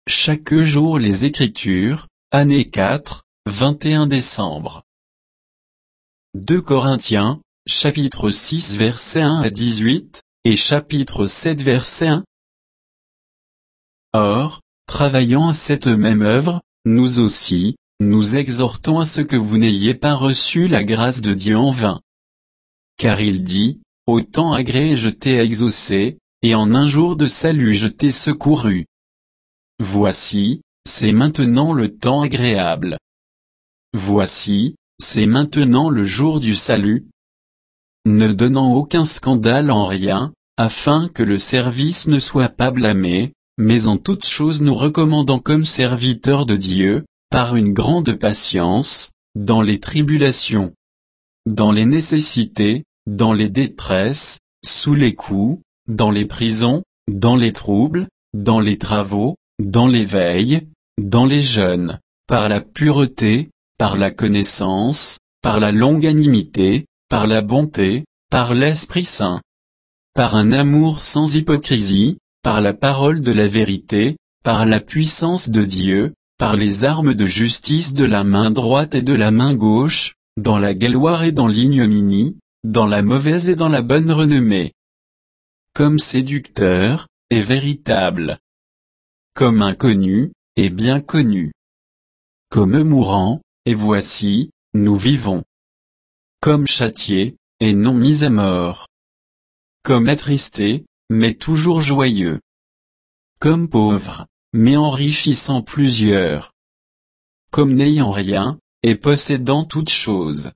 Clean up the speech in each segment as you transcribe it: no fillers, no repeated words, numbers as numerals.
chaque jour les Écritures, année 4, 21 décembre. 2 Corinthiens, chapitre 6 verset 1 à 18, et chapitre 7 verset 1. Or, travaillant à cette même œuvre, nous aussi, nous exhortons à ce que vous n'ayez pas reçu la grâce de Dieu en vain. Car il dit, au temps agréé je t'ai exaucé, et en un jour de salut je t'ai secouru. Voici, c'est maintenant le temps agréable. Voici, c'est maintenant le jour du salut. Ne donnant aucun scandale en rien, afin que le service ne soit pas blâmé, mais en toutes choses nous recommandons comme serviteurs de Dieu, par une grande patience, dans les tribulations, dans les nécessités, dans les détresses, sous les coups, dans les prisons, dans les troubles, dans les travaux, dans les veilles, dans les jeûnes, par la pureté, par la connaissance, par la longanimité, par la bonté, par l'Esprit Saint, par un amour sans hypocrisie, par la parole de la vérité, par la puissance de Dieu, par les armes de justice de la main droite et de la main gauche, dans la gloire et dans l'ignominie, dans la mauvaise et dans la bonne renommée. Comme séducteur, et véritable. Comme inconnu, et bien connu. Comme mourant, et voici, nous vivons. Comme châtié, et non mis à mort. Comme attristé, mais toujours joyeux. Comme pauvre, mais enrichissant plusieurs. Comme n'ayant rien, et possédant toutes choses.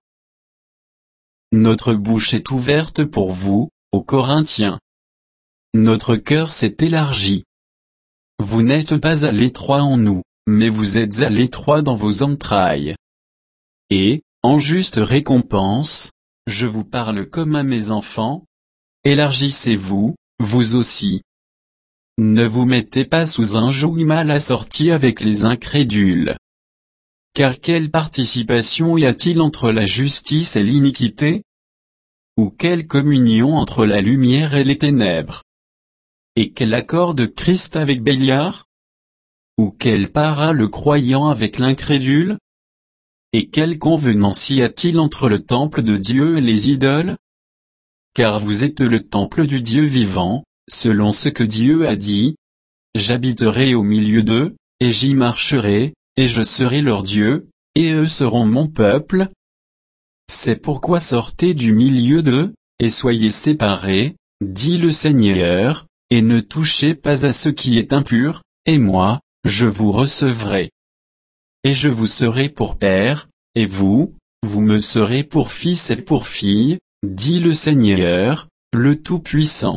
Notre bouche est ouverte pour vous, ô Corinthiens. Notre cœur s'est élargi. Vous n'êtes pas à l'étroit en nous, mais vous êtes à l'étroit dans vos entrailles. Et, en juste récompense, je vous parle comme à mes enfants. Élargissez-vous, vous aussi. Ne vous mettez pas sous un joug mal assorti avec les incrédules. Car quelle participation y a-t-il entre la justice et l'iniquité? Ou quelle communion entre la lumière et les ténèbres? Et quel accord de Christ avec Béliar? Ou quelle part a le croyant avec l'incrédule? Et quelle convenance y a-t-il entre le temple de Dieu et les idoles? Car vous êtes le temple du Dieu vivant, selon ce que Dieu a dit. J'habiterai au milieu d'eux, et j'y marcherai, et je serai leur Dieu, et eux seront mon peuple. C'est pourquoi sortez du milieu d'eux, et soyez séparés, dit le Seigneur, et ne touchez pas à ce qui est impur, et moi, je vous recevrai. Et je vous serai pour père, et vous, vous me serez pour fils et pour fille, dit le Seigneur, le Tout-Puissant.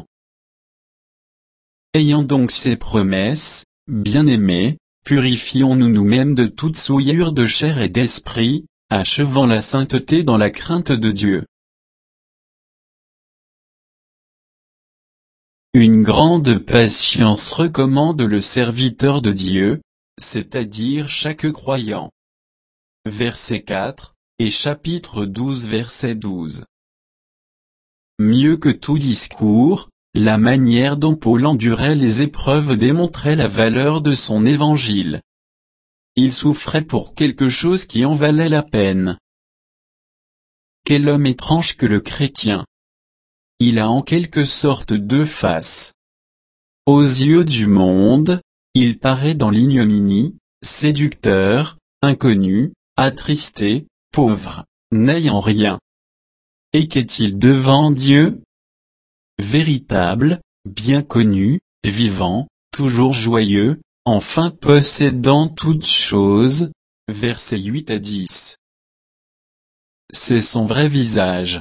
Ayant donc ces promesses, bien-aimés, purifions-nous nous-mêmes de toute souillure de chair et d'esprit, achevant la sainteté dans la crainte de Dieu. Une grande patience recommande le serviteur de Dieu, c'est-à-dire chaque croyant. Verset 4, et chapitre 12 verset 12. Mieux que tout discours, la manière dont Paul endurait les épreuves démontrait la valeur de son évangile. Il souffrait pour quelque chose qui en valait la peine. Quel homme étrange que le chrétien! Il a en quelque sorte deux faces. Aux yeux du monde, il paraît dans l'ignominie, séducteur, inconnu, attristé, pauvre, n'ayant rien. Et qu'est-il devant Dieu? Véritable, bien connu, vivant, toujours joyeux, enfin possédant toutes choses. Versets 8 à 10. C'est son vrai visage.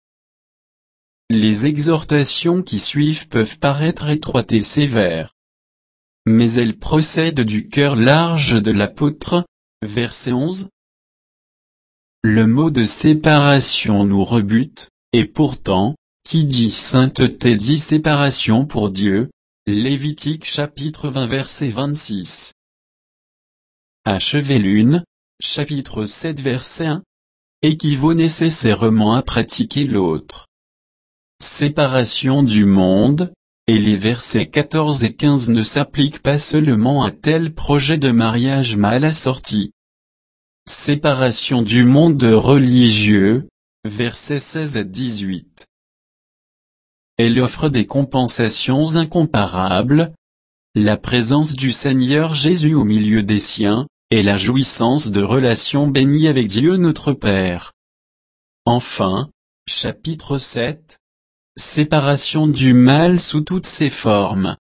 Les exhortations qui suivent peuvent paraître étroites et sévères. Mais elles procèdent du cœur large de l'apôtre. Verset 11. Le mot de séparation nous rebute, et pourtant, qui dit sainteté dit séparation pour Dieu. Lévitique chapitre 20 verset 26. Achever l'une, chapitre 7 verset 1, équivaut nécessairement à pratiquer l'autre. Séparation du monde, et les versets 14 et 15 ne s'appliquent pas seulement à tel projet de mariage mal assorti. Séparation du monde religieux, versets 16 à 18. Elle offre des compensations incomparables, la présence du Seigneur Jésus au milieu des siens, et la jouissance de relations bénies avec Dieu notre Père. Enfin, chapitre 7. Séparation du mal sous toutes ses formes.